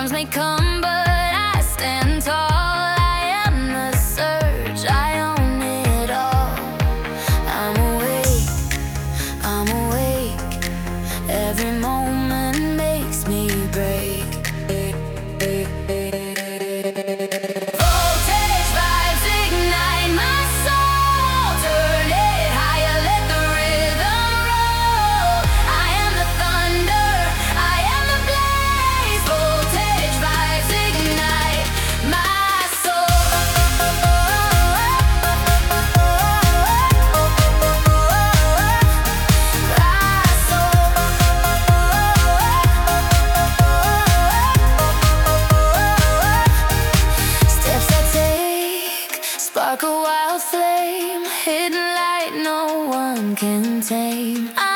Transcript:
Storms may come, but I stand tall. I am the surge, I own it all. I'm awake, I'm awake. Every moment makes me break. Voltage vibes ignite my soul. Turn it higher, let the rhythm roll. I am the thunder, I am the blaze. Voltage vibes ignite my steps I take spark a wild flame, hidden light no one can tame.